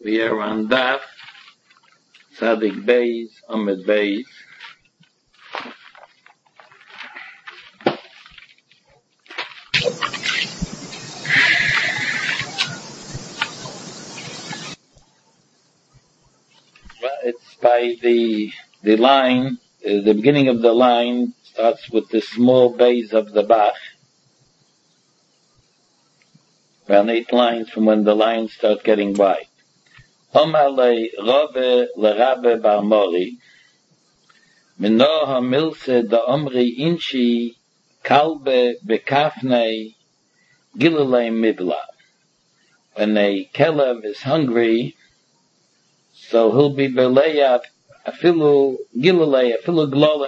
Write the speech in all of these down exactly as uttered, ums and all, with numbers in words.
We are on Daf Tzadik Beis Amud Beis. Well, it's by the the line. Uh, the beginning of the line starts with the small base of the Bach. Around eight lines from when the lines start getting wide. Omar le Rabbe le Rabbe Bar Mori Mino ha-milse da omri inchi kalbe bekafnei gilulei mibla. When a kelev is hungry, so he'll be beleya afilu gilulei afilu glolem.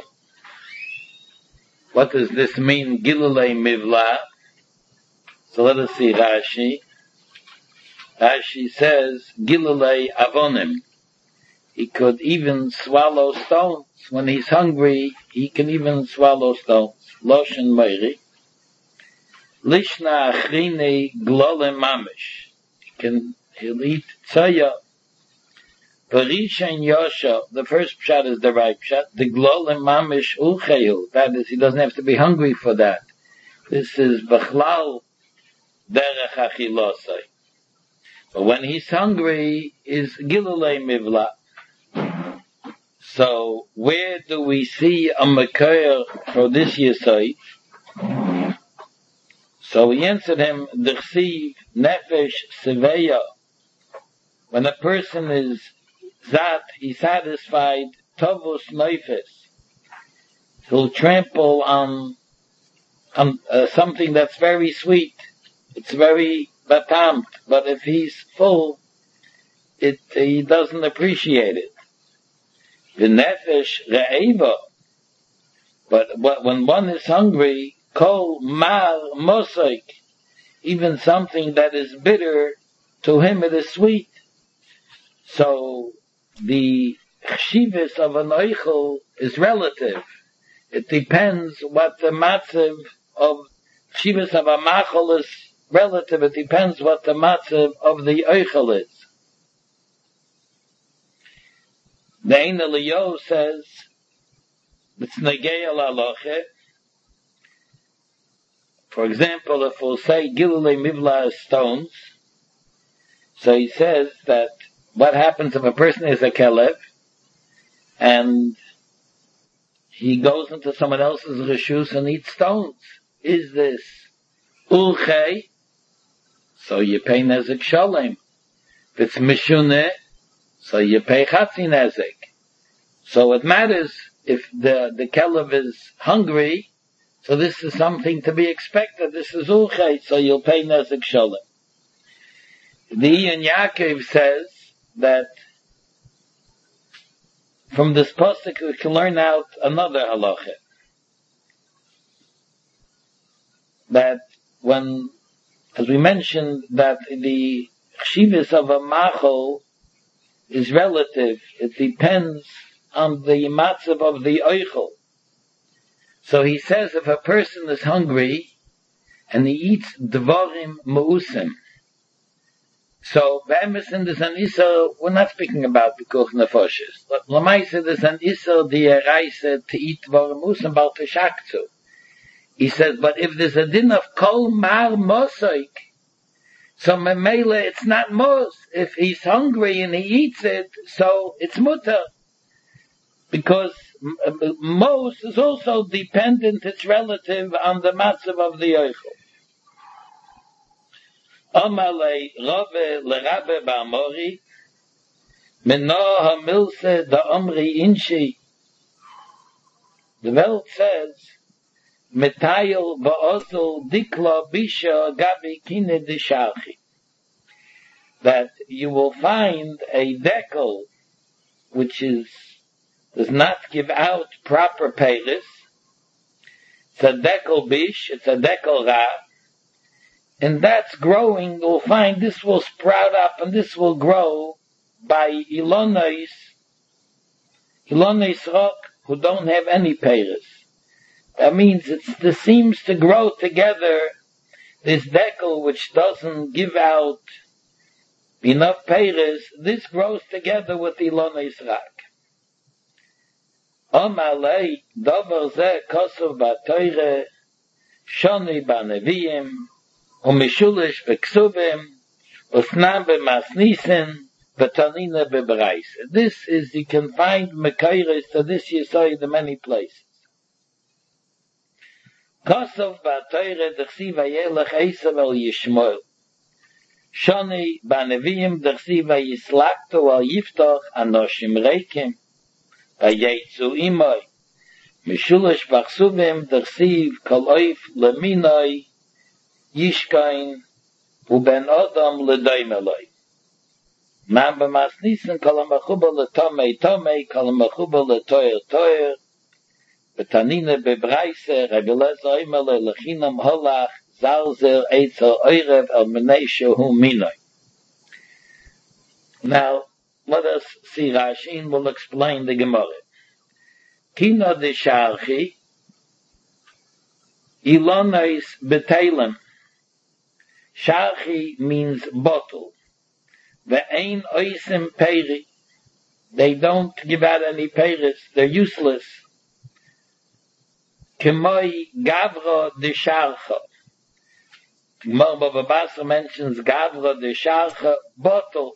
What does this mean, gilulei mibla? So let us see Rashi. Rashi says, gilulei avonim. He could even swallow stones. When he's hungry, he can even swallow stones. Loshen Meiri. Lishna achrine glolem mamish. He can, he'll eat tzaya. Perisha Yosha. The first pshat is the right pshat. The glolem mamish ulcheyu. That is, he doesn't have to be hungry for that. This is b'chlal derech achilosai. But when he's hungry, is gilulei mivla. So, where do we see a Mekayr for this Yesod? So he answered him, D'chsiv nefesh seveya. When a person is zat, he's satisfied, tovus neifes. He'll trample on, on uh, something that's very sweet. It's very batamt, but if he's full, it, he doesn't appreciate it. The nefesh re'eva. But, but when one is hungry, kol mar mosaik, even something that is bitter, to him it is sweet. So the chshivas of an oichel is relative. It depends what the matzav of chshivas of a machol is relative. It depends what the matzav of the oichel is. The Ein Eliyahu says, it's negei al halacha. For example, if we'll say gilulei mivla is stones, so he says that what happens if a person is a kelev and he goes into someone else's reshus and eats stones? Is this ulchei? So you pay nezek shalem. If it's mishuneh, so you pay chatzi nezek. So it matters if the, the kelev is hungry, so this is something to be expected. This is ulchay, so you'll pay nezek shalem. The Ian Yaakov says that from this pasuk we can learn out another halacha. That when, as we mentioned, that the chshivas of a machol is relative. It depends on the matzav of the oichel. So he says if a person is hungry and he eats dvarim meusim, so be'emes in this an isser, we're not speaking about pikuch nefoshes. L'maisa there's an isser di'eraisa to eat dvarim meusim bal teshaktu. He says, but if there's a din of kol mar mosoik, so memele, it's not mos. If he's hungry and he eats it, so it's mutter. Because mos is also dependent, it's relative on the matzav of the oichel. Omar le Rabbe le Rabbe Bar Mori Mino ha-milse da omri inchi. The Welt says, Metayel ba'ozel dikla bisha gabi kine dishalchi. That you will find a dekel which is does not give out proper peiris. It's a dekel bish, it's a dekel ra, and that's growing. You'll find this will sprout up and this will grow by ilonis, ilonis rock who don't have any peiris. That means it's, this seems to grow together, this dekel which doesn't give out enough peiris, this grows together with Ilonais Rak. Omalei, Dover Ze, Kosov Batoire, Shoni Banevim, Umishulish Beksubim, Usnam Bemasnisen, Betanina Beberais. This is, you can find Mekairis to this you saw in the many places. Kosov Batoire, Dechsi Vayelech Esav El Yishmoel. Shoni Banevim, Dechsi Vayislakto Al Yiftoch, Anoshim Reikim, Vayetzu Imoy. Mishulish Bachsubim, Dechsi Koloif Leminoi, Yishkain, Uben Odom Ledaimeloi. Man b'masnisen kol ha'mechuber letomei tomei, kol ha'mechuber letoyer toyer, betanine bebreise, Rabbi Eliezer omer lechinam holach, zalzer eitzer oirev el menei shehu minoi. Now, let us see Rashi, and we'll explain the Gemara. Kina de sharchi, ilonois betelem. Sharchi means bottle. Ve'ein oisim peri. They don't give out any peris. They're useless. Kemoi gavra de sharcha. Gemara Bava Basra mentions gavra de sharcha, bottle.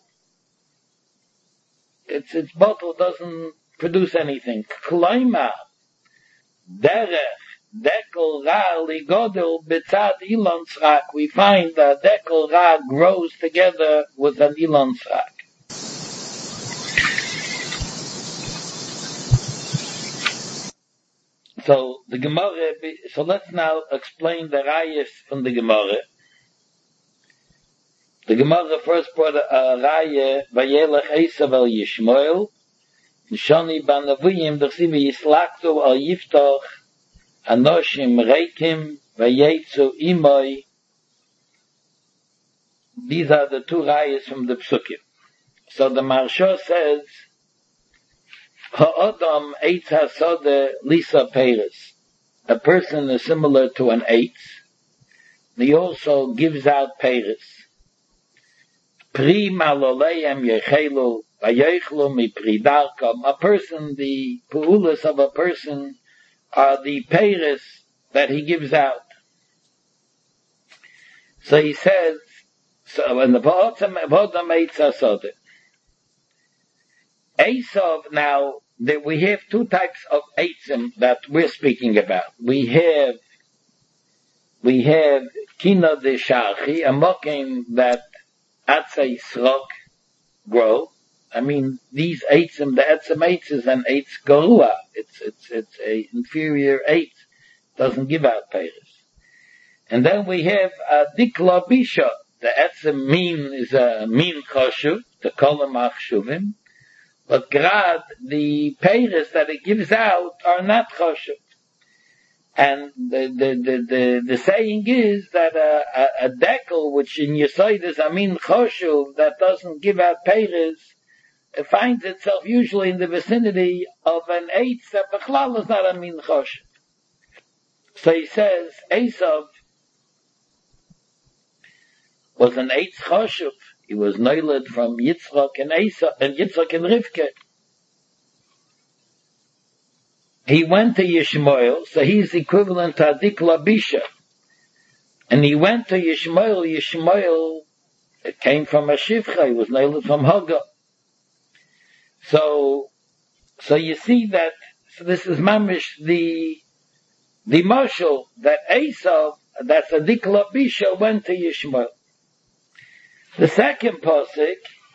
Its, its bottle doesn't produce anything. Kloima, derech, dekel ra ligodel betzad ilon tzrak. We find that dekel ra grows together with an ilon tzrak. So the Gemara, so let's now explain the rayas from the Gemara. The Gemara first brought a raya, Vayelech Esav El Yishmoel, Shoni Banavuyim, Dechsiv Yislaktu Al Yiftoch, Anoshim Reikim, Vayetzu Imoy. These are the two rayas from the Psukim. So the Marsha says, Ha'odam Eitz HaSodeh Lisa Peres. A person is similar to an eitz. He also gives out Peres. Pri Maloleim Yechelu Vayechlu Mi Pri Darkam. A person, the pu'ulas of a person are the Peres that he gives out. So he says, so in the Ha'odam Eitz HaSodeh. Esav, now, that we have two types of eitzim that we're speaking about. We have, we have kina de sharchi, a mokim that atzei srok grow. I mean, these eitzim, the etzim eitz is an eitz garua. It's, it's, it's a inferior eitz. Doesn't give out peiris. And then we have a dikla bisha. The etzim min is a min choshuv, the kolam achshuvim. But grad, the peiris that it gives out are not choshev. And the, the, the, the, the saying is that a, a, a dekel, which in Yesod is amin choshev, that doesn't give out peiris, it finds itself usually in the vicinity of an eitz that bechlal is not amin choshev. So he says, Esav was an eitz choshev. He was noiled from Yitzchak and Esau, and Yitzchak and Rivka. He went to Yishmael, so he's equivalent to Adikla Bisha. And he went to Yishmael, Yishmael, it came from a Shivcha, he was noiled from Hagar. So, so you see that, so this is mamish, the, the marshal, that Esau, that's Adikla Bisha, went to Yishmael. The second posik,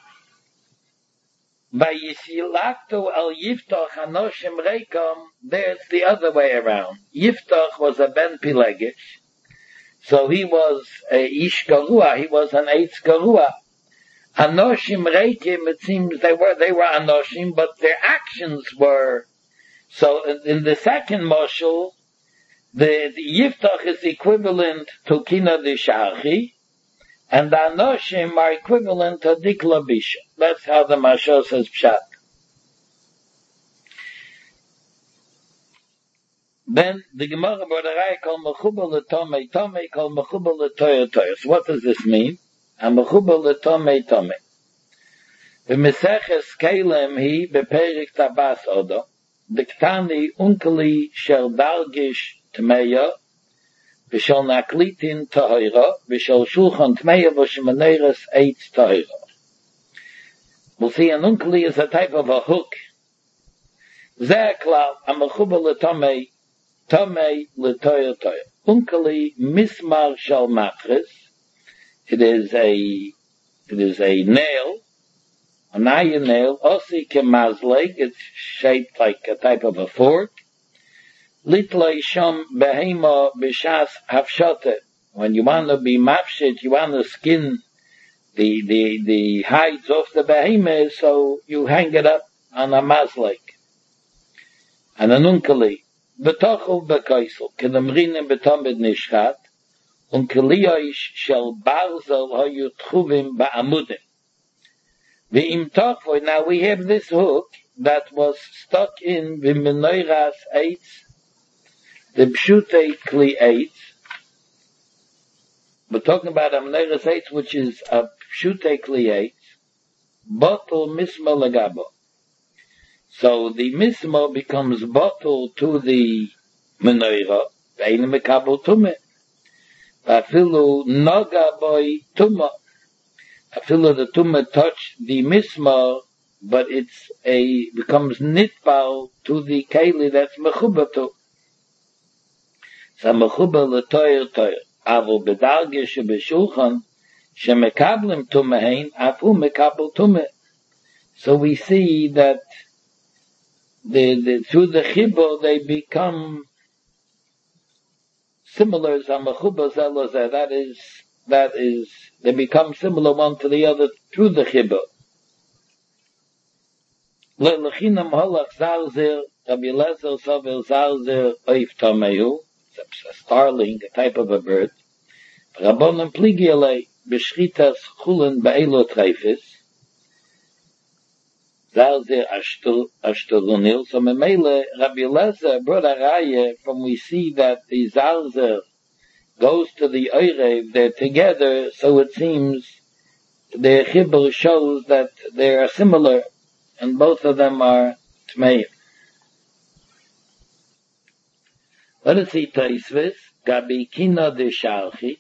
by Yisilaktu El Yiftach Anoshim Reikom, there's the other way around. Yiftach was a ben Pilegich, so he was a Ish Garua, he was an Eitz Garua. Anoshim Reikim, it seems they were, they were Anoshim, but their actions were, so in, in the second moshul, the, the Yiftach is equivalent to Kina de Sharchi, and the Anoshim are equivalent to Dikla Bisha. That's how the Mashal says Pshat. Then the Gemara Bordarai called Mechubal Letomei Tomei called Mechubal Letoyer Toyer. So what does this mean? A Mechubal Letomei Tomei. B'meseches Kelem hi beperik tabas odo, diktani unkeli shel dargish tmeya, b'shel naklitin tahira, b'shel shulchan tmeya v'shemaneres eitz tahira. We'll see an unkeli is a type of a hook. Zeh klal, amechuba l'tomei, tomei l'toyer toyer. Unkeli mismar shel matris. It is a, it is a nail, an iron nail, osi kemazleg, it's shaped like a type of a fork. Litlei shom behema b'shas hafshote. When you want to be mafshit, you want to skin the, the, the hides off the behemoth, so you hang it up on a mazleg. And an unkeli, betochel bekoisel, kedamrinen betomid nishchat, unkeliyoish shel barzel hoyu tchuvim ba'amudim. V'im tochvoy, now we have this hook that was stuck in the menoiras eitz, the pshutei kli eitz. We're talking about a menoiras eitz, which is a pshutei kli eitz, bottle misma legabo. So the misma becomes bottle to the menorah, ve'ein mekabel tumeh. Afilu noga boy tumah. Afilu the tumah touch the misma, but it's a, becomes nitbal to the keli that's mechuba to. So mechuba l'toyer toyer. Avu bedarge shebeshulchan, shemekablim tumehein, afu mekabel tumeh. So we see that the, the, through the chibur they become similar, that is, that is, they become similar one to the other through the chibur. Lechinam holach zarzer, Rabbi Eliezer sovel zarzer oif tomehu, it's a starling, a type of a bird. Rabbonim pligiele b'shchitas chulen ba'elo treifis, zarzer ashtelunil. So memele, Rabbi Eliezer brought a raya from we see that the zarzer goes to the Oirev, they're together, so it seems their chibur shows that they are similar, and both of them are tmeim. Let us see Taisvis, Gabi Kina de Shalchi,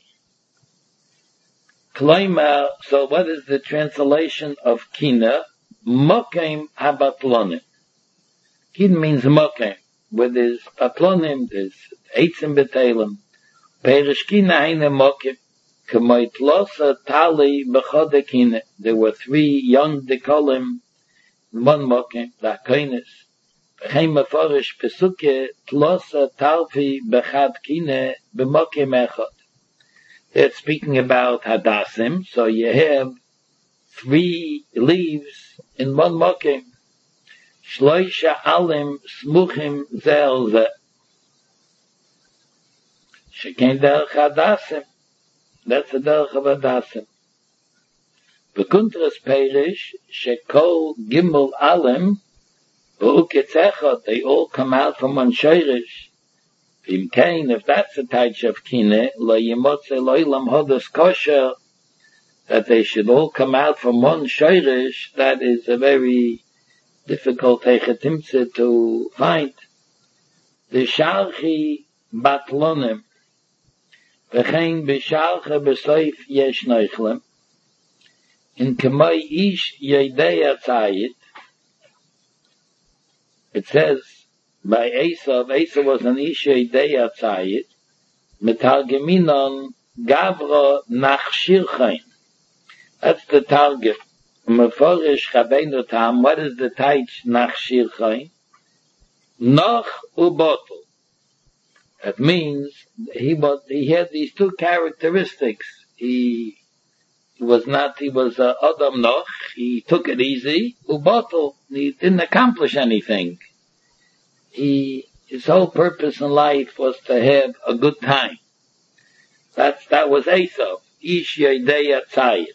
Kloimar, so what is the translation of Kina? Mokem habatlonim. Kina means mokem, where there's batlonim, there's eitzim betelim. Perish Kina heine mokem, kemoit losa tali bechode Kina. There were three young dekolim, one mokem, the Akoinis. V'chein meforish pesuke tlosa talfi bechad Kina b'mokem echad. They're speaking about hadassim, so you have three leaves in one mokem. Shloisha alim smuchim zel ze. Sheken derech hadassim. That's the derech of hadassim. V'kuntras perish shekol gimel alim v'uketz echad. They all come out from one shoirish. V'im kein, if that's the type of kine, lo yimotze lo'ilam hodas kosher, that they should all come out from one shoirish, that is a very difficult echetimtze to find. The shalchi batlonim, v'chein b'shalcha b'soif yesh noichlem, in kemoi ish yedei atzayit, it says, by Esav, Esav was an ish yedei atzayit, metargeminon gavro nach shirchain. That's the target. Meforish Chabeinu Tam, what is the taich nach shirchain? Noch ubotel. That means he was, he had these two characteristics. He, he was not, he was uh, Adam Noch, he took it easy, ubotel, he didn't accomplish anything. He, his whole purpose in life was to have a good time. That's, that was Esav, ish yedei atzayit.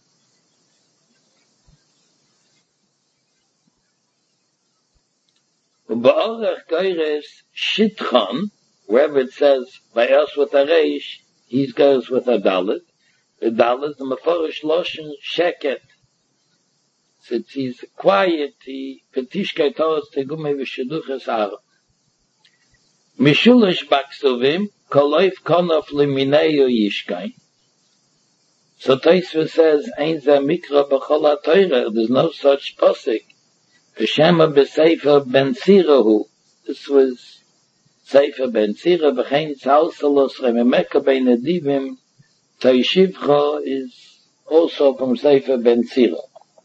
Ba'orach goyres shitchon, wherever it says by us with a reish, he goes with a dalet. The dalet, the meforish loshen sheket. Since he's quiet, he petishkeit aus te gume v'sheduches aro. Mishulish baksuvim, koloif konof limineo yishkain. So Tosfos says, Ein ze mikra b'chol HaTorah, there's no such posik. V'shema b'sefer ben Sirahu. This was Sefer ben Sira, v'chein tzalsalos rememeka bein adivim, Toishivcha is also from Sefer ben Sira.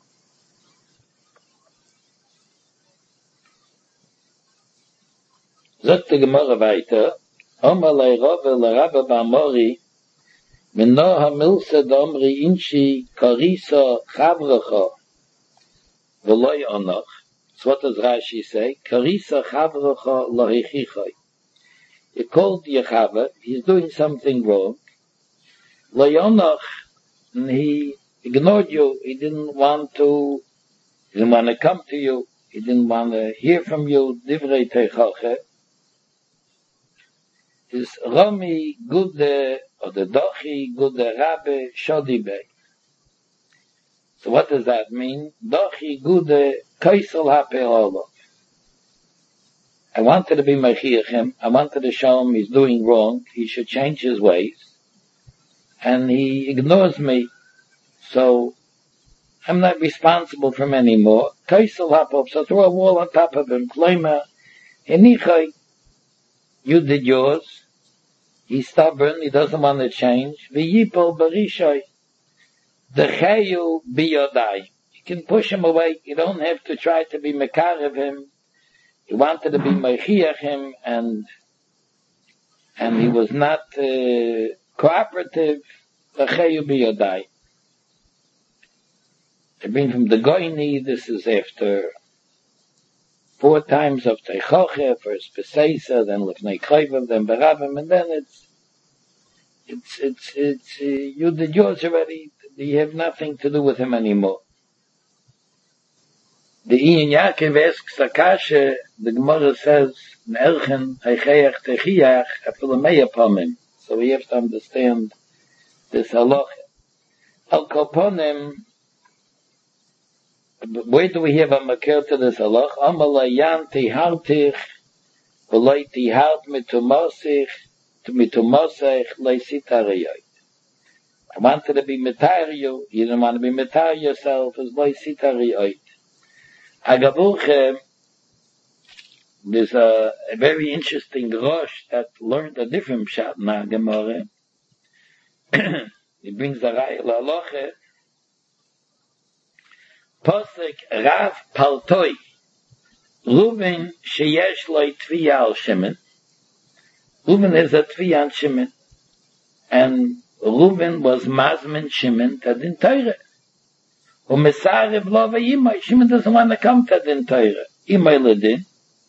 Sagt die Gemara weiter, Oma leirove lerabbe ba'amori, Mino ha-milse d'omri inchi karisa chavrecha, v'loi onoch. So what does Rashi say? Karisa chavrecha lahichichai. He called Yechava, he's doing something wrong. Loi onoch, and he ignored you, he didn't want to, he didn't want to come to you, he didn't want to hear from you, divrei teichache. Is Rami Gude, or the Dochi Gude Rabbe Shodibe. So what does that mean? Dochi Gude Kaisel HaPe'olo. I wanted to be Mechiach him, I wanted to show him he's doing wrong, he should change his ways, and he ignores me, so I'm not responsible for him anymore. Kaisel HaPe'olo, so throw a wall on top of him, Kleima, Henichai, you did yours. He's stubborn, he doesn't want to change. V'yipol barishai. Decheyu biyodai. You can push him away. You don't have to try to be mekarev him. He wanted to be mechiach him, and and he was not uh, cooperative. Decheyu biyodai. They bring from the Goini, this is after four times of Teichoche, first Peseisa, then Lefnei Chayvav, then Barabim, and then it's, it's, it's, it's, uh, you did yours already, you have nothing to do with him anymore. The Ian Yaakov asks Akasha, the Gemara says, Ne'erchen, Heicheach, Techiach, Afilamei Apomim. So we have to understand this halacha. Al Koponim, where do we have a makir to this halach? Amalayan tihartich, v'loi tihart mitumosich, mitumosich, leisitariyot. I wanted to be mitar you, you didn't want to be mitar yourself, as leisitariyot. Agavuchem, there's a, a very interesting Rosh that learned a different pshat in our Gemara. He brings the Raya L'Aloche, Posek Rav Paltoi, Reuven sheyesh lo tviya al Shimon. Reuven is a tviya on Shimon, and Reuven was mazmin Shimon to din Torah. Umesarev lo v'yimai. Shimon doesn't want to come to din Torah. Imai ledin.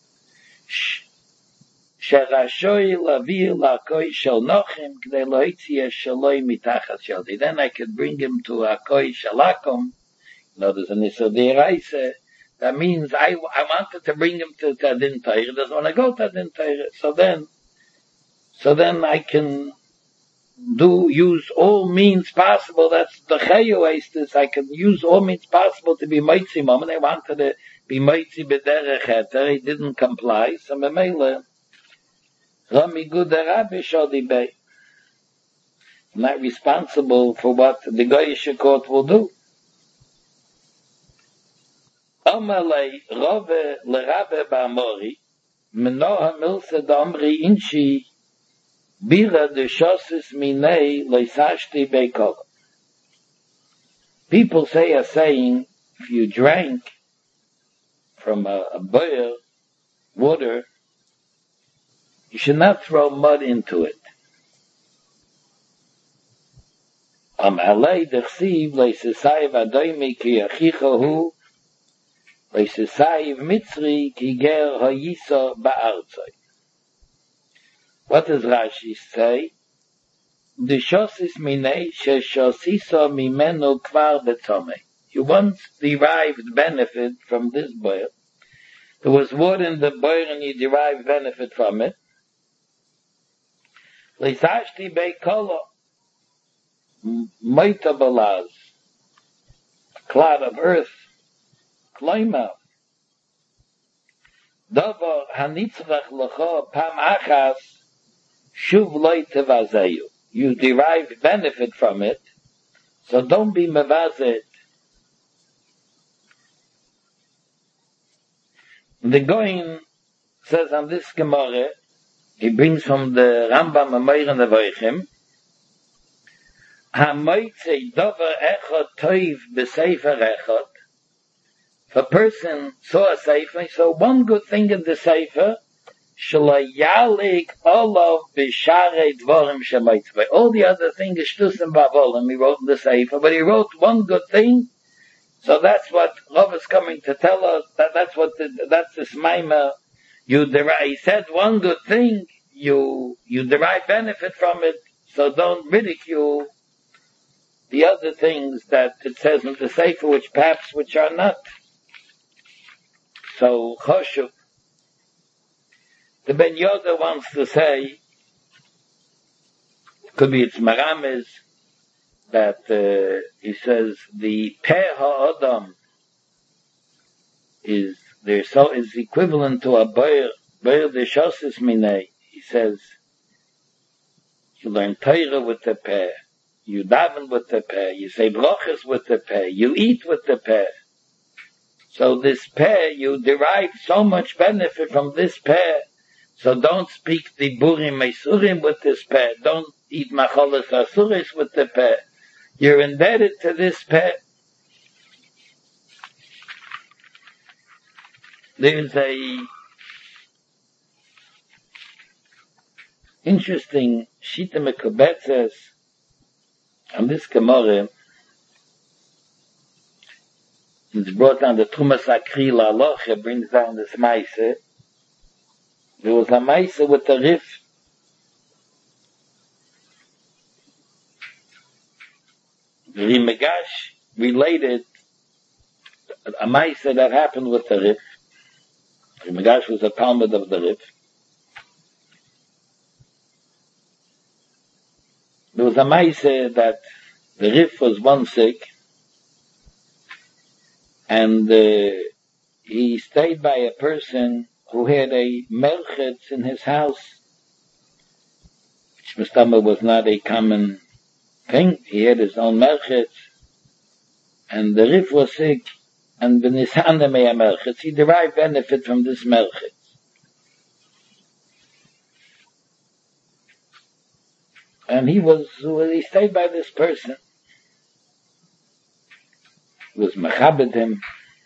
Sherashoi lavi lakoi shel nochim k'dei lo hitziyah shaloi mitachas shaldi. Then I could bring him to akoi shalakom. No, there's an Issa Deiraisa. That means I, I wanted to bring him to Tadin Torah. He doesn't want to go to Tadin Torah. So then, so then I can do, use all means possible. That's the Chayoistis. I can use all means possible to be Moitzi Mom. And I wanted to be Moitzi B'derech Heter. He didn't comply. So Memele, Rami Guda Rabbi Shodi Bey. I'm not responsible for what the Goyish court will do. Amalei Rove Lerabbe Ba'amori, Menoha Milse Domri Inchi, Bira de Shosis Minei Leisashti Beikol. People say a saying, if you drank from a, a boil, water, you should not throw mud into it. Amalei Dechsiv Leisesai Vadoimi Ki Achichahu, Leisesai Mitzri Ki Ger Hayisa Ba'arzoi. What does Rashi say? The shosis minei she shosisa mimenu kvar betzome. You once derived benefit from this boil. There was water in the boil and you derived benefit from it. Leisashti beikolo moita balaz, a cloud of earth Kloima, Davar hanitzrach lecha pam achas shuv loy tevazeyu. You derive benefit from it, so don't be mevazet. The Goin says on this Gemara, he brings from the Rambam Ameir and the Voichim, Ha-moitze dover echot toiv b'sefer echot. If a person saw a sefer, he saw one good thing in the sefer, shelo yalik olav b'sharei dvorim shemoitzvei. All the other things is shtusim ba'avolim, he wrote in the sefer, but he wrote one good thing, so that's what Rav is coming to tell us, that that's what, the, that's the Smaima. You derive, he said one good thing, you, you derive benefit from it, so don't ridicule the other things that it says in the Sefer, which perhaps, which are not. So, Choshev, the Ben Yoda wants to say, could be it's Marames, that, uh, he says, the Peh HaAdam is, there so, is equivalent to a Boyer, Boyer de Shosis Minei. He says, you learn Torah with the Peh, you daven with the Peh, you say brachas with the Peh, you eat with the Peh. So this Peh, you derive so much benefit from this Peh, so don't speak the Burim Mesurim with this Peh, don't eat Macholas Asuris with the Peh. You're indebted to this Peh. There's a interesting Shita Mekubetzes on this Gemara. It's brought down the Trumas Akri Laloche, brings down this Maise. There was a Maise with a Rif. The Rimegash related a Maise that happened with the Rif. Rimegash was a Talmud of the Rif. There was a Maise that the Rif was one sick, and uh, he stayed by a person who had a melchetz in his house, which Mustama was not a common thing. He had his own melchetz, and the Rif was sick, and b'nisane mea melchetz, he derived benefit from this melchetz. And he was, he stayed by this person. He was mechabed him.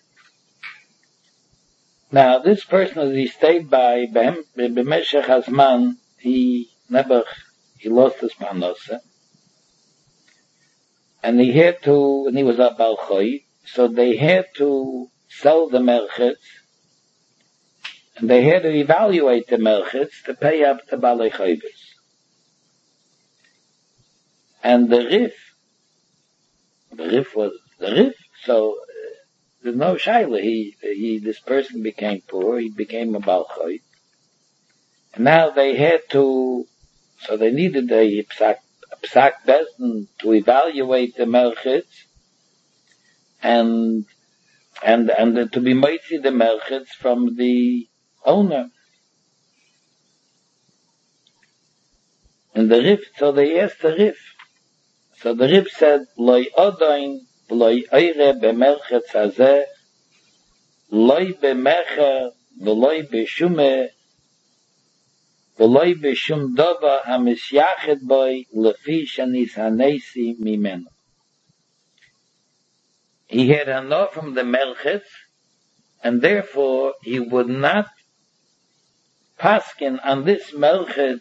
Now, this person that he stayed by, b'meshech hazman, he never, he lost his parnasa. And he had to, and he was a balchoi, so they had to sell the melchetz, and they had to evaluate the melchetz to pay up to balei chayvus. And the Rif, the Rif was the Rif, so uh, there's no shaila. He, he, this person became poor, he became a balchoi. And now they had to, so they needed a psak, a psak bezdin to evaluate the melchetz, and, and, and to be mighty the melchetz from the owner. And the Rif, so they asked the Rif. So the Rib said, Loi odoin, loi eire bemelchetz hazeh, loi bemecher, v'loi beshume, v'loi beshum dova hamisyachet boi, lefi shanis hanesi mimeno. He had enough from the melchetz, and therefore he would not paskin on this melchetz.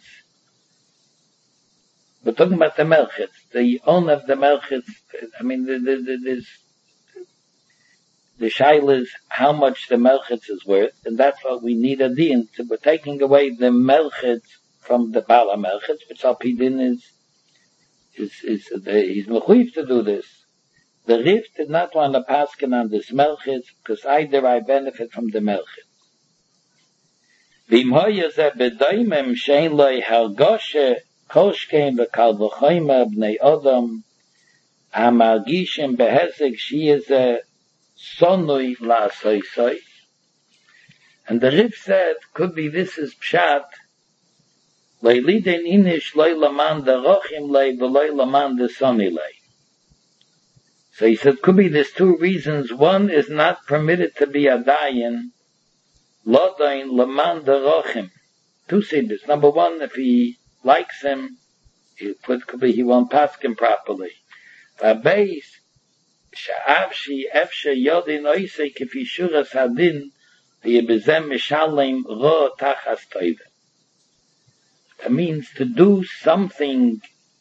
We're talking about the melchetz, the owner of the melchetz. I mean, the, the, the, this, the shaila is how much the melchetz is worth, and that's what we need a din. So we're taking away the melchetz from the bala melchetz, which al pidin is, is, is, the, he's mechuyev to do this. The Rif did not want to paskin on this melchetz, because I derive benefit from the melchetz. V'im hoya ze b'doimem shein loy hargoshe Koshkein v'kal v'choyma b'nei odom, ha'margishim behezek shiyeze sonoi la soy soy. And the Rif said, could be this is pshat, leiliden inish loy laman de rochim lei veloy laman de soni lei. So he said, could be there's two reasons. One is not permitted to be a dayan, lodain laman de rochim. Two siddhis. Number one, if he likes him, he put, could be he won't pass him properly. V'abeis, sha'avshi efshe yodin oisei kifi shuras hadin, v'yebezem mishalem ro tachas toive. That means to do something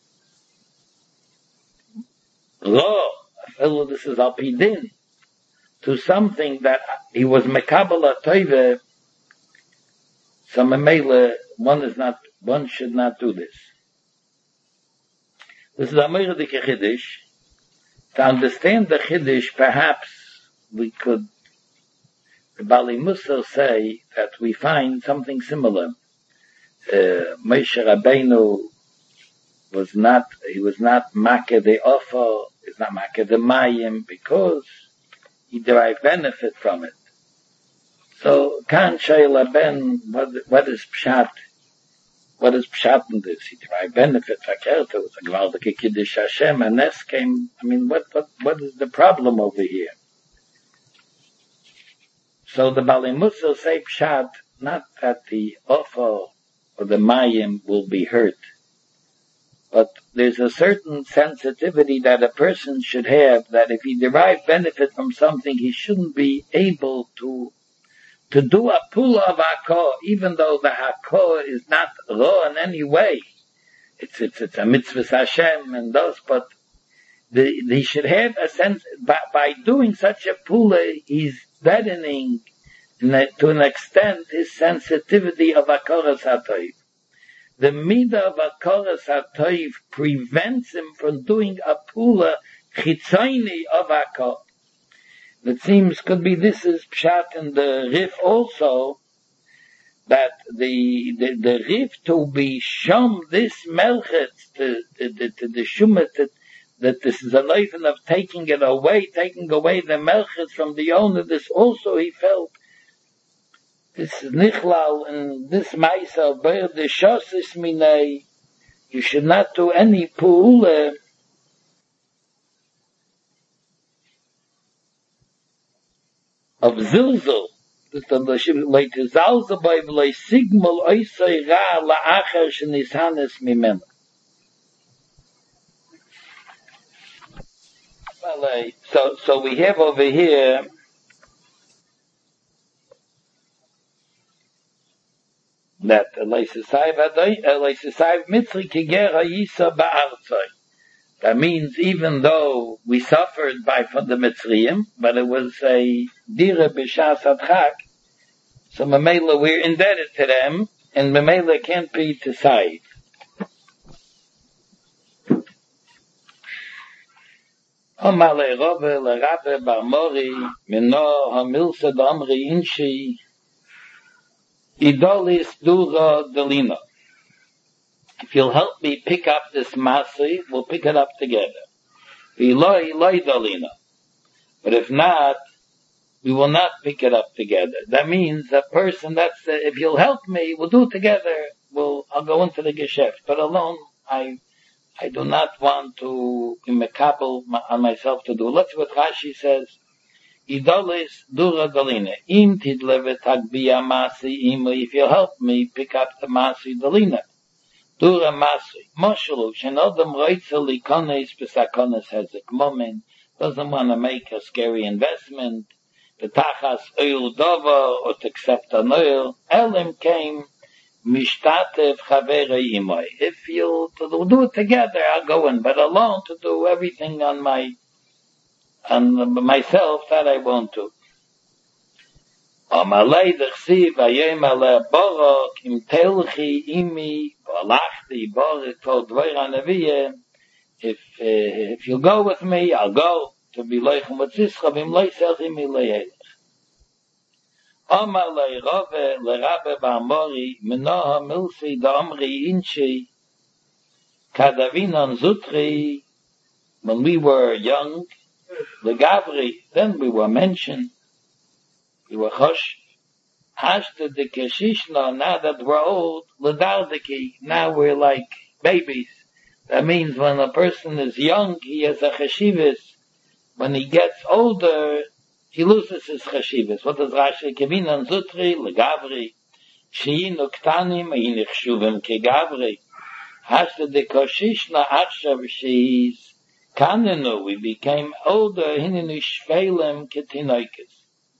ro, fellow, this is alpidin, to something that he was mekabala toive, so memele, one is not, one should not do this. This is a Meirdik Chiddush. To understand the Chiddush, perhaps we could, the Bali Musar say that we find something similar. Uh, Moshe Rabbeinu was not, he was not Makeh the Offer, he's not Makeh the Mayim, because he derived benefit from it. So, Kan Shayla Ben, what, what is Pshat? What is Pshat in this? He derived benefit, Fakert, it was a Gvaldik Kiddush Hashem, and this came, I mean, what, what, what is the problem over here? So the Bali Musar say Pshat, not that the offer or the Mayim will be hurt, but there's a certain sensitivity that a person should have, that if he derives benefit from something, he shouldn't be able to to do a pula of hakor, even though the hakor is not raw in any way. It's, it's, it's a mitzvah Hashem and those, but the, they should have a sense, by, by doing such a pula, he's deadening a, to an extent his sensitivity of hakoras hatoiv. The midah of hakoras hatoiv prevents him from doing a pula chitzoni of hakor. It seems could be this is pshat in the Rif also, that the the, the Rif to be shom this melchetz to the to the shumet that, that this is a life of taking it away, taking away the melchetz from the owner. This also he felt this is nichlal and this ma'isa ber the shosis minei. You should not do any pu'ula of zilzul, that the like zalzul by like sigmal oisay ra la acher shnishanes mimena. Well, so so we have over here that leisesayv aday leisesayv mitzri kiger hayisa ba'artzay. That means even though we suffered by from the Mitzrayim, but it was a dira b'shas adchak, so Mamela we're indebted to them, and Mamela can't be to save. Omale Rove l'Rabbe Bar Mori Mino Hamilsa Damri Inshi Idolis Dura Delina. If you'll help me pick up this Masi, we'll pick it up together. V'loi loi Delina. But if not, we will not pick it up together. That means a person that's, uh, if you'll help me, we'll do it together. We'll, I'll go into the Geschäft. But alone, I, I do not want to be mekabel on myself to do. Let's see what Rashi says. Idolis dura dalina. Im tidlevet hagbia masi imu. If you'll help me pick up the masi dalina. Dura masi. Moshalu. Shenodam roitza likones besakones hezek moment. Doesn't want to make a scary investment. The tachas oil dover or to accept an oil. Elim came mishtatev chavere imoy. If you to do it together, I'll go in. But alone to do everything on my on myself, that I won't do. Amalei d'chsiv ayem ale borok im telchi imi v'alachti borok kol dvoir hanaviyeh. If uh, if you go with me, I'll go to be leichem v'tzischa v'im leiselchim ileyelech. Amalei Rove l'Rabbe Bar Mori minoha milsi da'amri inchi kadavinon zutri. When we were young, the Gavri, then we were mentioned, we were Chosh, Hashta the Keshishna, now that we're old, Ledardiki, now we're like babies. That means when a person is young, he has a Cheshivas. When he gets older, he loses his Cheshivas. What does Rashi Kevinan Zutri, Legavri, Sheinu Ktanim, Einich Shuvim Kegavri. Hashta the Keshishna, Akshav, she's Kanenu, we became older, Hinenu Shvelem Ketinoikis.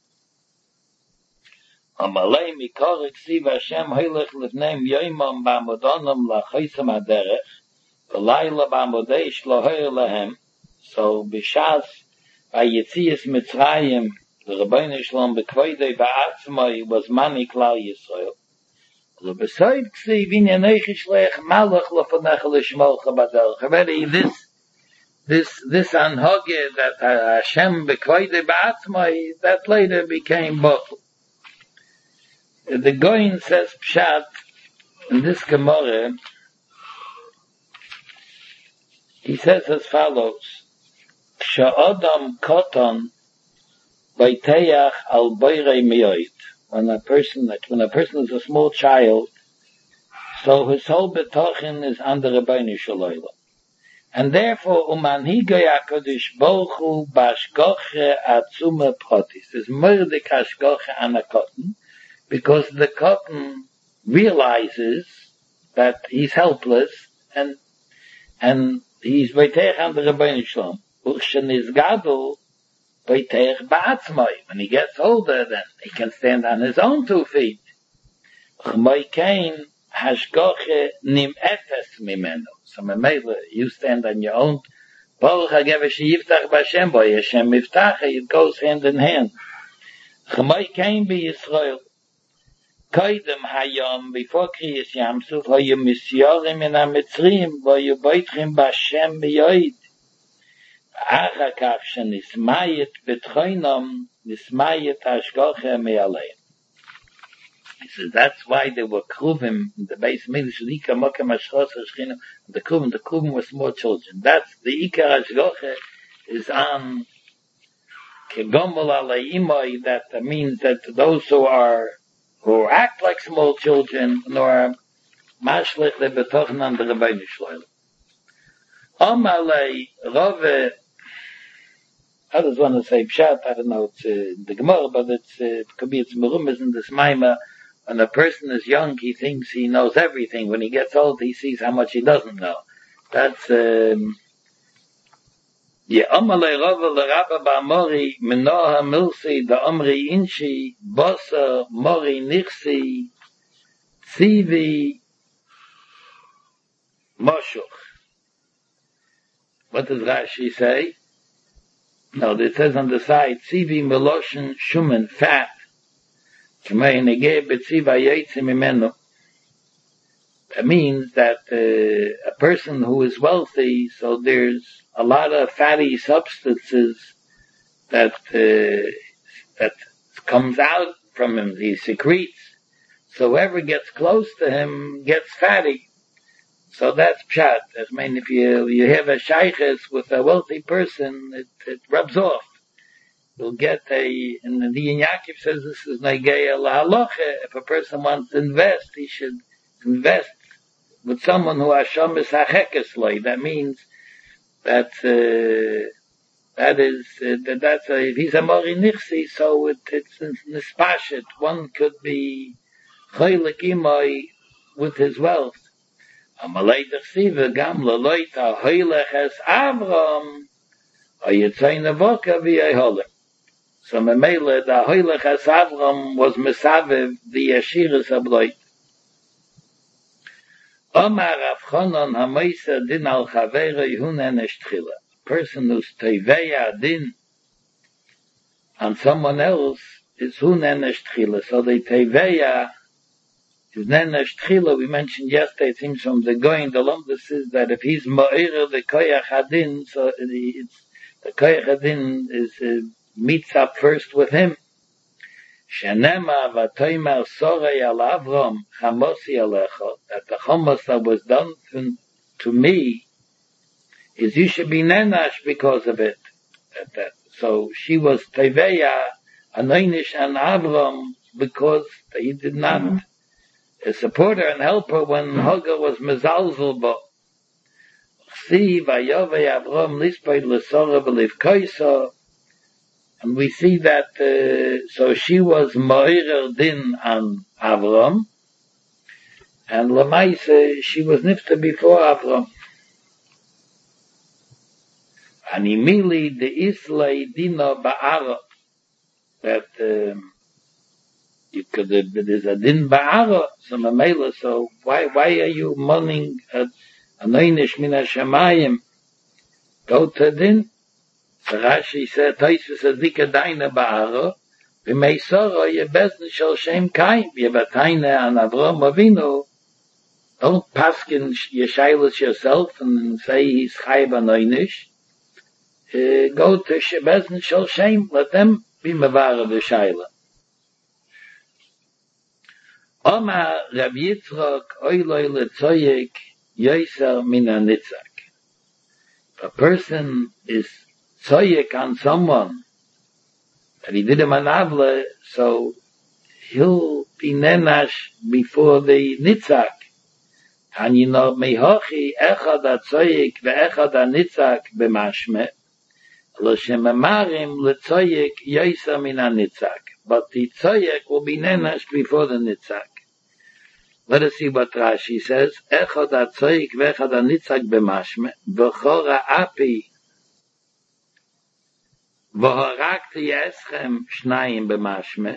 Amalei Mikorek Siv Hashem Hoylech Lefneim Yoimam Bamodonam Lachoisam Aderech V'layla Bamodeish Lohoyer Lehem. So B'shas Vayetzias Mitzrayim the Rebbeinu Shalom B'kvoidei Ba'atzmai was Mani Klal Yisrael. So B'soid Ksiv Inyanei Chishlech Malach Lofanecha L'shmolcha Baderech. Already this this this anhoge that Hashem B'kvoidei Ba'atzmai that later became Botel. The Goin says Pshat in this Gemara. He says as follows: Sha'adam koton vayteach al boirei miyoid. When a person, like when a person is a small child, so his whole betochin is under Rebbeinu Shalom. And therefore, umanhigay HaKadosh Baruch Hu b'ashgoche atzume protis. Is murdik hashgoche an a cotton, because the cotton realizes that he's helpless, and and he's vayteach under Rebbeinu Shalom. Urshan is gadol vayteach ba'atzmai. When he gets older, then he can stand on his own two feet. Chmai kain hashgoche nim efes mimenu. So memela, you stand on your own. Baruch hagev sheyiftach b'Hashem bo Hashem miftach. It goes hand in hand. Chmai kain b'Yisrael. Kaidem hayom, before Kriyas Yamsuf, hoyu misyorim in ha-Mitzrim, voyu boitchim b'Hashem b'yoid. Achar kach shenismayet betchoinom, nismayet hashgoche me'aleim. He says, that's why they were kruvim, in the base Midrash, Lika Mokem Hashchos Hashchinu, the kruvim, the kruvim were small children. That's the Ikar hashgoche, is on kegomol alei imoi, that means that those who are who act like small children, nor mashlich le betochen an the Rebbeinu Shalom. Amalei Rove, others want to say Pshat, I don't know, it's uh, the Gemara, but it's, uh, it could be it's Merumas in this Maima. When a person is young, he thinks he knows everything. When he gets old, he sees how much he doesn't know. That's, um, yeah, Amalei Rove le Rabba Ba'amori, Minoha Milsi, the Omri Inshi, Bosa, Mori Nixi, Tzivi, Moshuch. What does Rashi say? No, it says on the side, Tzivi Meloshen Shumen, fat. That means that uh, a person who is wealthy, so there's a lot of fatty substances that uh, that comes out from him, he secretes. So whoever gets close to him gets fatty. So that's pshat. I mean, if you you have a shaykhis with a wealthy person, it, it rubs off. You'll get a, and the Yaakov says this is negeya lahalocha. If a person wants to invest, he should invest with someone who Hashem is hachekes loi. That means that uh, that is uh, that that's a, if he's a mori nixi, so it, it's nispashet. One could be chaylik imoi with his wealth. Amalei dechsiva gam laloita hoylech es Avram ayitzay navoka v'yeholim. So memele the hoylech es Avram was mesavev the yeshiras abloit. Omar Rav Chanan hameisa din al chavera yehunen eshtchila. Person who's teveya din on someone else is hunen eshtchila. So the teveya is nenesh tchila. We mentioned yesterday, it seems from the going, the lumdus is that if he's ma'ira the koyach hadin, so it's, the koyach hadin is, uh, meets up first with him. Shenema v'toimer sorei al Avram chamosi alecha, that the chamos that was done to, to me is you should be nenash because of it. That, that, so she was Teveya, Anoinish and Avram, because he did not mm-hmm. support her and help her when Hagar was mezalzel bo. See, Vayove Avram lispay l'sora v'livkoisa, and we see that, uh, so she was Moirer Din on Avram, and Lamaise, she was nifta before Avram. And immediately the Islay Dina Ba'ara, that um, you could, there's a Din Ba'ara, so Mamela, so why, why are you mourning a Anoinish Min HaShamayim? Go to Din. So Rashi said, Taisus Adika Daina Ba'ara, V'meisoro Yebezn Shal Shem Kaim, Yebataina an Avram Avinu. Don't paskin Yeshailas yourself and say he's Chayv Anoinish. Uh, go to Shebezn Shal Shem, let them be Mavara V'Shaila. Oma Rav Yitzchak Oiloi Letzoyek Yoiser Min HaNitzak. If a person is tzoyek on someone that he did him an avle, so he'll be nenash before the nitzak. And you know, mehochi echad ha-tzoyek ve'echad ha-nitzak b'mashme, lo shememarim letzoyek yoiser min ha-nitzak. But the tzoyek will be nenash before the nitzak. Let us see what Rashi says. Echad ha-tzoyek ve'echad ha-nitzak b'mashme, v'chor ha'api v'horakti eschem shnayim b'mashme,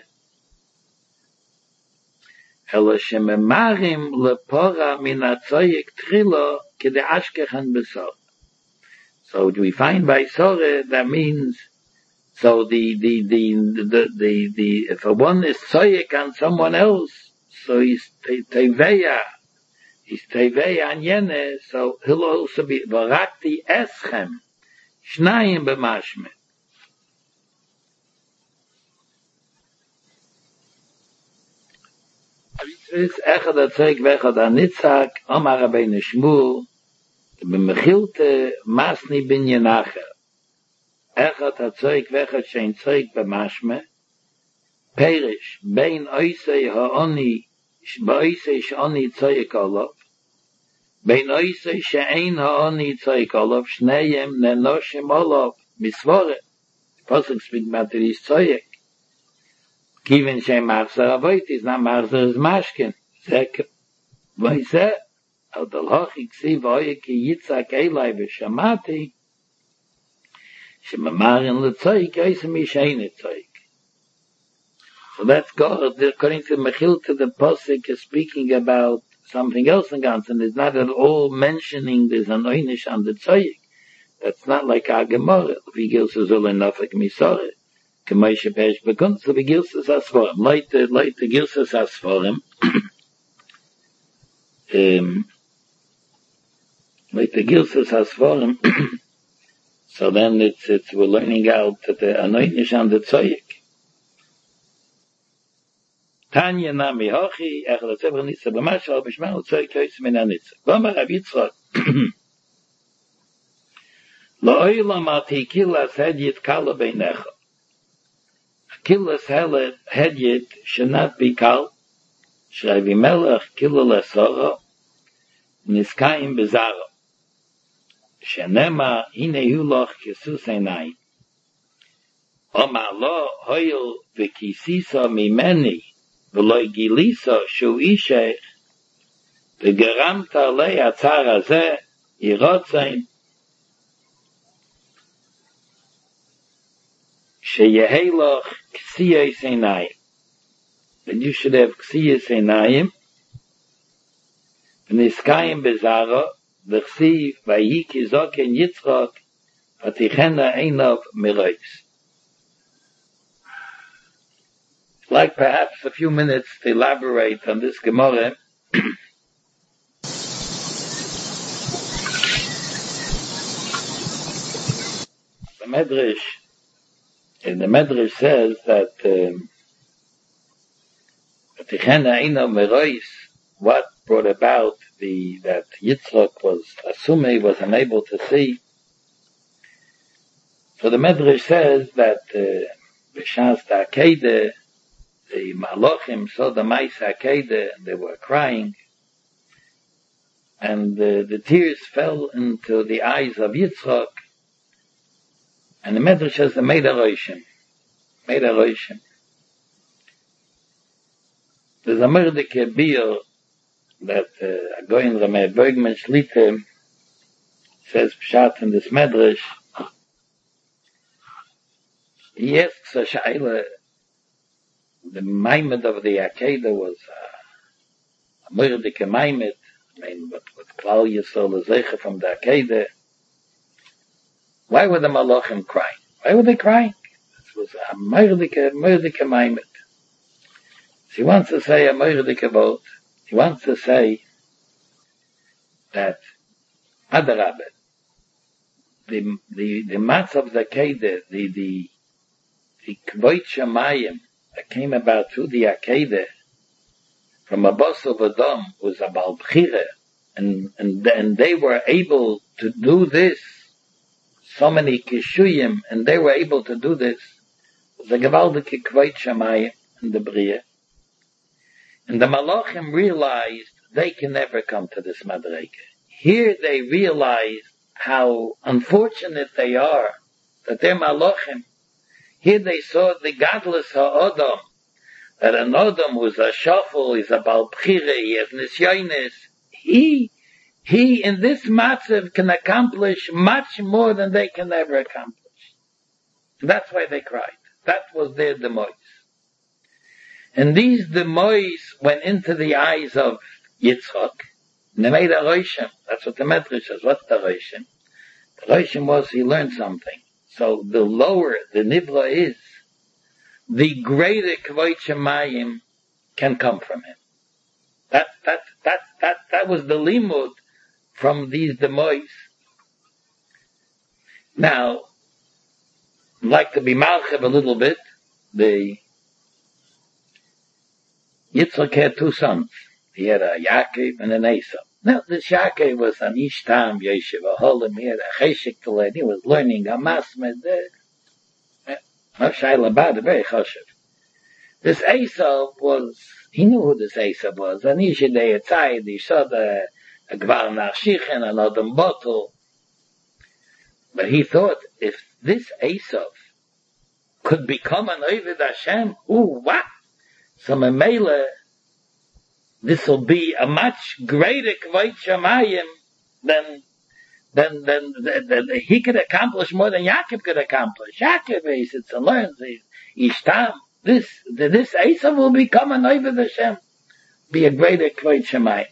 elo shememarim lepora min ha-tzoyek trilo k'de ashkechan b'sor. So we find by Soreh, that means, so the, the, the, the, the, the, if a one is tzoyek on someone else, so he's teveya, he's teveya on yene, so he'll also be v'horakti eschem shnayim b'mashme. It's echad ha-tzoyek ve'echad ha-nitzak, Omar Rabbeinu Shmuel, b'mechilte masni bin yenacher. Echad ha-tzoyek ve'echad shein tzoyek b'mashme, perish, bein oisei ha'oni, ba'oisei she'oni tzoyek olav, bein oisei she'ein ha'oni tzoyek olav, shneyem nenoshim olav, misvore. Pasuk speak about it is tzoyek. Given Shem Machzer Avoit is not Machzer is Mashkin. Zek, Vaise, Al Dalhochi Ksiv Oye Ki Yitzhak Elai V'Shamati, Shemamarin L'Tzoyik Yosem Yishein Tzoyik. So that's God, according to Mechilta, the Pasuk is speaking about something else in Ganzen. It's not at all mentioning there's an Oynish on the Tzoyik. That's not like our Gemara. Vigil Suzul Enofek Misoret. K'moishe Pesh B'Kunz, so the Gilsas Asforim. Like the, like the Gilsas Asforim, um, like the Gilsas Asforim, so then it's, it's, we're learning out that the Anoinish on the Tzoyik. Tanya Nami Hochi, Echad HaTzever Nitza B'Mashal, B'Shmar Tzoyik Yoyis Min HaNitza. V'amar Rav Yitzchak, Lo'olam ati kilas hedyet kala beinecha. Kilas hedyet should not be kal. Shravi melech kila lesora, niskayim bezara. Shenema hine yuloch kesus einai. Omar lo hoyel v'kisisa mimeni, v'loi gilisa shu ishech, v'geramta lei atzar hazeh, yirotzain, sheyeheloch ksiyas einayim. That you should have ksiyas einayim, v'niskayim bezara, v'chsiv v'yi kizoken yitzchak, v'tichena einov mirois. Like perhaps a few minutes to elaborate on this Gemara. The Medrash, and the Medrash says that um, what brought about the that Yitzchak was assuming he was unable to see. So the Medrash says that B'shas uh, Akeda, the Malachim saw the Maisa Akeda, and they were crying, and uh, the tears fell into the eyes of Yitzchak, and the Medrash says they made a roishim, made a roishim. There's a Merdeke Biur that uh, a Goyen Rameh Bergman Shlita says Pshat in this Medrash. He asks a Shaila, the Maimed of the Akeda was uh, a Merdeke Maimed, I mean, what, what Klal Yisrael is Zeicha from the Akeda. Why were the Malachim crying? Why were they crying? This was a Merdeke, Merdeke Maimed. He wants to say a Merdeke vote. He wants to say that Adarabah, the the the matz of the Akeda, the the the Kvoit Shamayim that came about through the Akeda from a boss of Adam was a Baal Bchira, and and and they were able to do this. So many Kishuyim, and they were able to do this. The Gewaldike Kvoit Shamayim in the Bria. And the Malachim realized they can never come to this Madrege. Here they realized how unfortunate they are that they're Malachim. Here they saw the godless Ha'adam, that an Adam who's a Shafel, he's a Baal Bchira, he has Nisyonis. He, he in this matzav can accomplish much more than they can ever accomplish. That's why they cried. That was their demise. And these demois went into the eyes of Yitzchak, and they made a roishim. That's what the Medrash says. What's the roishim? The roishim was he learned something. So the lower the nivra is, the greater kvoit shemayim can come from him. That that that that that was the limud from these demois. Now, I'd like to be malchib a little bit. The Yitzchak had two sons. He had a Yaakov and an Esau. Now, this Yaakov was an Ishtam Yeshiva Holim. He had a Cheshik to learn. He was learning a Masmed. No Shaila about it, very choshev. This Esau was, he knew who this Esau was. And he should have said, he saw the Gvar Nachshichen and Adam Bottle. But he thought, if this Esau could become an Ovid Hashem, ooh, what? So Memela, this will be a much greater Kvoit Shamayim than, than, than, than, than he could accomplish more than Yaakov could accomplish. Yaakov, he sits and learns, he, Ishtam, this, this Asa will become an Ovid Hashem, be a greater Kvoit Shamayim.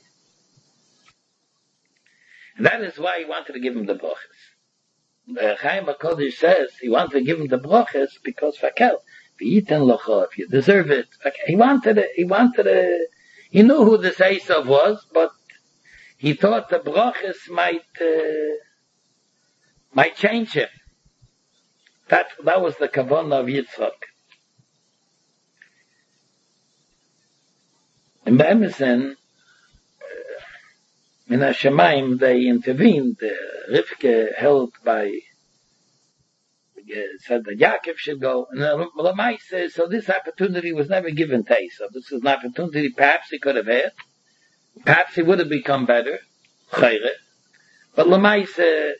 And that is why he wanted to give him the brachas. The Chaim HaKodesh says he wanted to give him the brachas because Fakel, if you deserve it. Okay. He wanted it, he wanted it, he knew who this Esav was, but he thought the brachas might, uh, might change him. That, that was the kavanah of Yitzchak. In Be'emerson, uh, in Hashemayim, they intervened, uh, Rivke held by said that Yaakov should go, and Lamai says, so this opportunity was never given to Esau. This is an opportunity perhaps he could have had. Perhaps he would have become better. But Lamai said,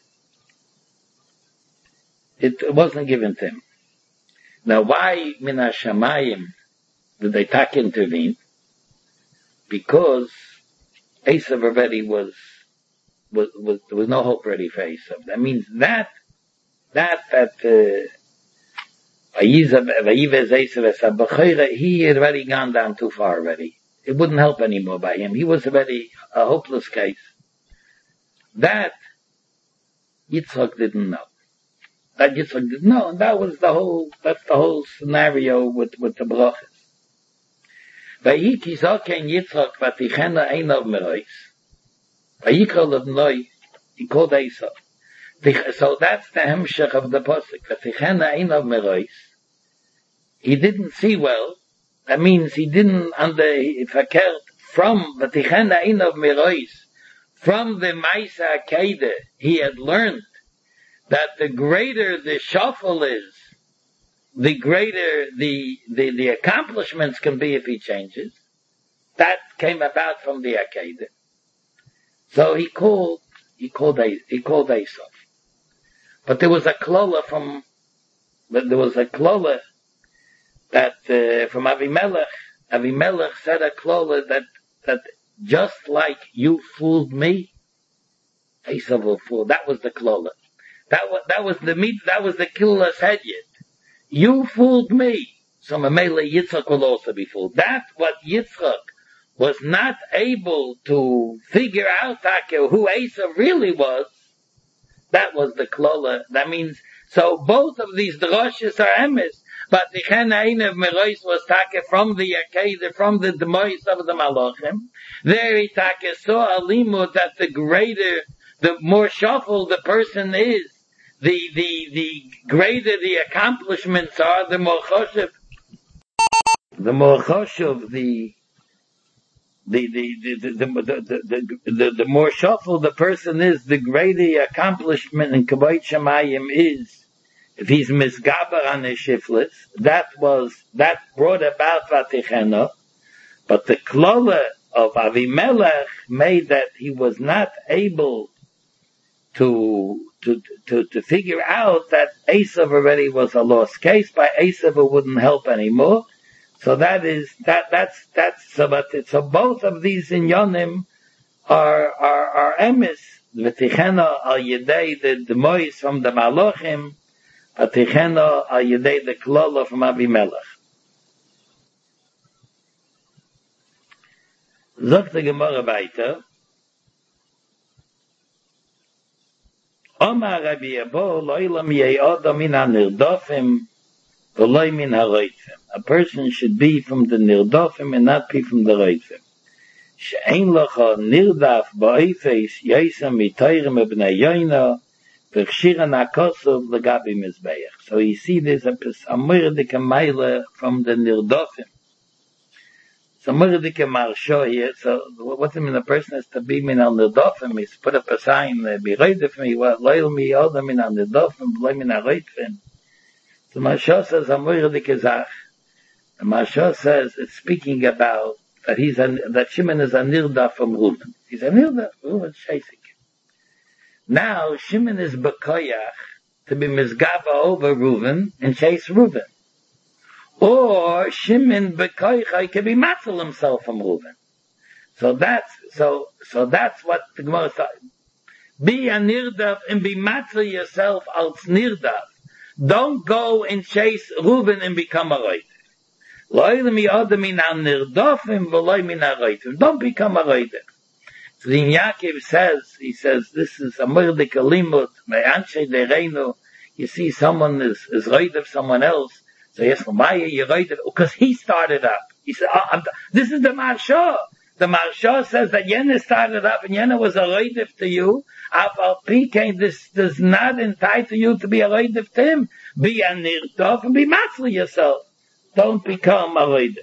it wasn't given to him. Now why Min HaShamayim did they tak intervene? Because Esau already was, was, was, there was no hope ready for Esau. That means that That, that, uh, he had already gone down too far already. It wouldn't help anymore by him. He was already a hopeless case. That, Yitzchak didn't know. That Yitzchak didn't know, and that was the whole, that's the whole scenario with, with the brachas. Vayiki zoken Yitzchak vatichena einov merois. Vayikol of Noi, he called Esau. So that's the hemshech of the posuk. V'tichena einov merois. He didn't see well. That means he didn't under verkehrt from v'tichena einov merois, from the Maisa Akeda he had learned that the greater the shuffle is, the greater the, the, the accomplishments can be if he changes. That came about from the Akedah. So he called, he called, he called Esav. But there was a klola from, there was a klola that, uh, from Avimelech. Avimelech said a klola that, that just like you fooled me, Esav will fool. That was the klola. That was, that was the meat, that was the killer's head yet. You fooled me. So Mamele Yitzchak will also be fooled. That's what Yitzchak was not able to figure out who Esav really was. That was the klola. That means, so both of these droshes are emes, but the Chenain of Merois was take from the Akedah, from the Demois of the Malachim. There he take saw a limud that the greater, the more shuffled the person is, the, the, the greater the accomplishments are, the more choshev, the more choshev, the, the, the, the, the, the, the, the, the, the more shuffled the person is, the greater the accomplishment in Kavod Shamayim is. If he's misgaber on his shiflets, that was, that brought about Vatichena, but the klola of Avimelech made that he was not able to, to, to, to figure out that Esav already was a lost case. By Esav it wouldn't help anymore. So that is, that, that's, that's, so, but it, so both of these inyonim are, are, are emes. V'tichena al yedei the demois from the Malachim, v'tichena al yedei the klola from Avimelech. Zog the Gemara weiter. Omar Rabbi Yabo, lo'ilam ye'odam min ha'nirdofim, v'loi min ha'roitzim. A person should be from the nirdofim and not be from the roitzim. She'ein locha nirdaf ba'oifeis yosem mitoyrem ebnei yoina, v'chshiran ha'kosov l'gabi mizbeach. So you see there's a murdik meile from the nirdofim. So murdik marsho here, so what I mean, a person has to be min al nirdofim, is put up a sign, be roidif me, lo'il mi odam min al nirdofim, v'loi min ha'roitzim. The Marsha says, Amurdik Ezach. The Marsha says, it's speaking about that he's a, that Shimon is a nirda from Reuven. He's a nirda, Reuven Shaisik. Now, Shimon is bekoyach to be mizgava over Reuven and chase Reuven. Or, Shimon bekoyach can be matzal himself from Reuven. So that's, so, so that's what the Gemara says. Be a nirda and be matzal yourself als nirda. Don't go and chase Reuben and become a roitiv. Don't become a roitiv. So the Yaakov says, he says, this is a murdik alimut, you see someone is, is roitiv someone else, so yes, why are you roitiv? Because he started up. He said, oh, I'm, this is the Marsha. The Marsha says that Yena started up and Yena was a roitiv to you. Afal Pikein, this does not entitle you to be a roitiv to him. Be a nirdof and be matzli yourself. Don't become a roitiv.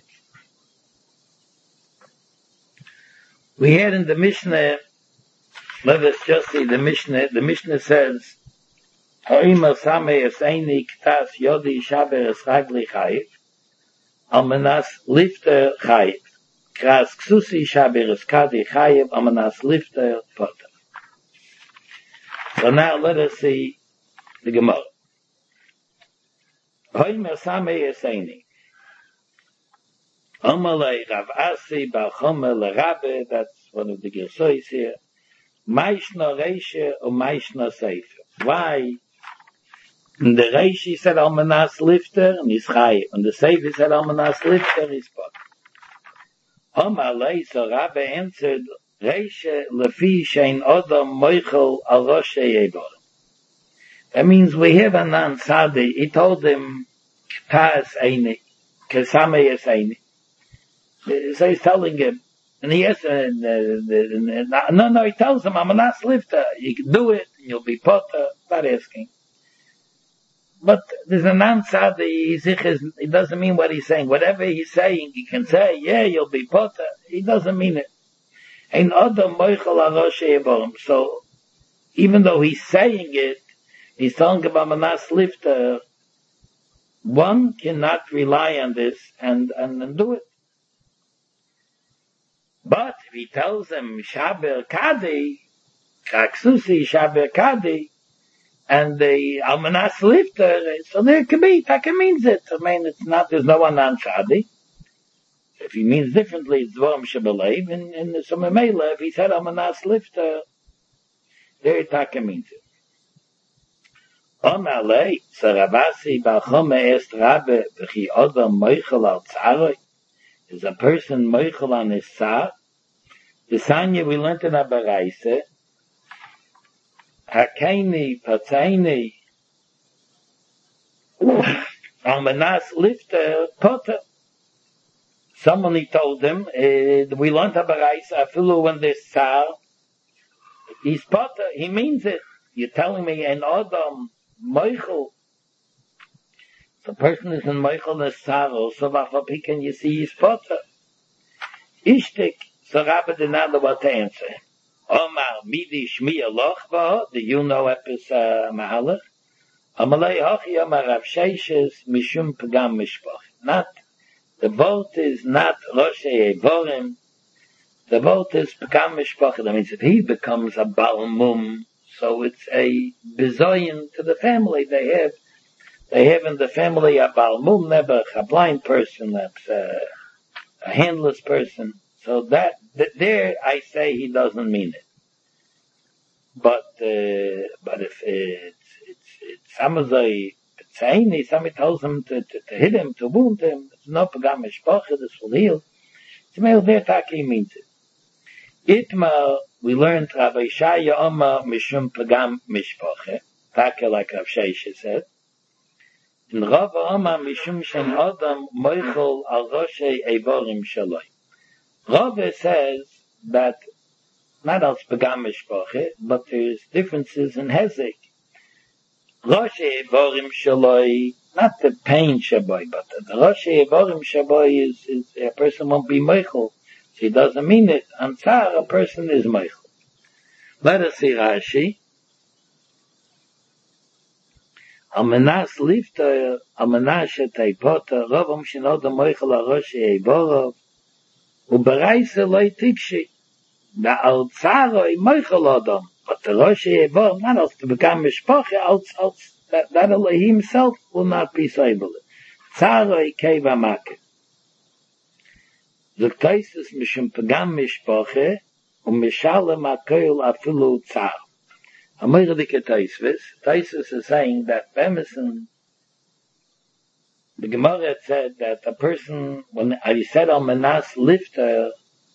We had in the Mishnah, let us just see the Mishnah, the Mishnah says, Ha'imah sameh eseini ktas yodi shaber esragli chayiv, almanas lifter chayiv. Kras ksusi shaber eskadi chayiv, almanas lifter poter. So now let us see the Gemara. Ha'imah sameh eseini. Amalei Rav Asi Bar Chomer LeRabbe, that's one of the Gersois here. Maishna Reisha or Maishna Seifer. Why? And the Reishi said Almanas Lifter and he's Chayiv. And the Seifer said Almanas Lifter is Pot. Amalei, so Rabbe answered, Reisha Lefi Shein Odom Moichel Al Roshei Yedor. That means we have a non-Sadi. He told him, K'tas Einik, Kesame Es Einik. So he's telling him, and he has, uh, uh, uh, no, no, he tells him, I'm a nas lifter, you can do it, and you'll be potter, not asking. But there's an answer, he doesn't mean what he's saying. Whatever he's saying, he can say, yeah, you'll be potter, he doesn't mean it. So, even though he's saying it, he's telling about Manas Lifter. One cannot rely on this and, and, and do it. But if he tells them Shaber Kadi, Kaksusi Shaber Kadi, and the Almanas Lifter, so there could be, that means it. I mean, it's not, there's no one on Shadi. If he means differently, it's Dvorim Shebelev, and in the Sumemela, if he said Almanas Lifter, there Taka means it. Onale, Saravasi Balchome Est Rabbe, V'chi Odom Moichel Al Tzaroi, is a person Moichel on his Tzar. The Sanya we learned in Abaraise, Hakeini, Patzaini, Almanas Lifter, Potter. Someone he told him, uh, we learned Abaraise, Afilu when this Tzar, he's Potter, he means it. You're telling me an Odom, Moichel. The person is in Moichel and Tzar also, Vachapi can you see his Potter. Ishtik, so Rabbi did not know what to answer. Omar, Midi, Shmi, Aloch, do you know Epis uh, Mahalach? Amalei Hochi, Omar, Rav Sheishes, Mishum, Pagam, Mishpach. Not, the vote is not Roshei Evorim, the vote is Pagam, Mishpach. That means if he becomes a Balmum, so it's a bizoyin to the family. They have, they have in the family a Balmum, never a blind person, that's a, a handless person. So that, that, there I say he doesn't mean it. But, uh, but if it's, it's, it's Samazai, Petzaini, somebody tells him to, to, to hit him, to wound him, it's no Pagam Mishpacha, this will heal. It's male there, Taki means it. Itma, we learned Rabbi Shaya Oma Mishum Pagam Mishpacha, Taki like Rav Sheisha said. In Rav Oma Mishum Shen Adam Moichel Al Roshei Evorim Shaloi. Rava says that not als Pagam Mishpacha, but there's differences in Hezek. Roshei Evorim Shaloi, not the pain Shaboy, but the Roshei Evorim Shaboy is, is a person won't be Moichel. So he doesn't mean it. On Tzar, a person is Moichel. Let us see Rashi. Almanas Lifter, Almanas Shetei Potter, Ravam Shinod Moichel Al Roshei Evorov, Ubereise loy tipshi. Da al Tzaroi Moichel Odom. But the Roshei Evorov, not als to become Mishpacha, als, als, that, that Allah himself will not be so able. Tzaroi Keva Make. The Taisus Mishum Pagam Mishpacha, um Mishalem HaKoil Afilu Tzar. Amir Dike Taisus, Taisus is saying that Bemison, the Gemara said that a person, when I said Almanas Lifter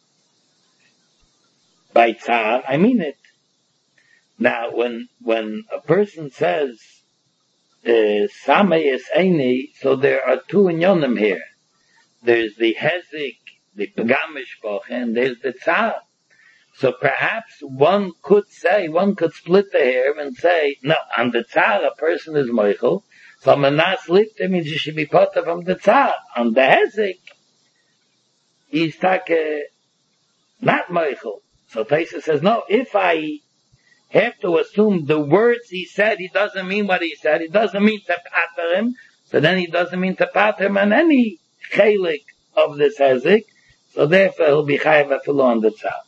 by Tzar, I mean it. Now, when when a person says Samei es Eini, so there are two inyonim here. There's the Hezek, the Pagam Mishpacha, and there's the Tzar. So perhaps one could say, one could split the hair and say, no, on the Tzar a person is Moichel, so Manas Lifter means you should be part of the Tzar. On the Hezek, he's take, not Moichel. So Taisa says, no, if I have to assume the words he said, he doesn't mean what he said, he doesn't mean to pater him, so then he doesn't mean to pater him on any chelik of this Hezek, so therefore he'll be chayav afilu on the Tzar.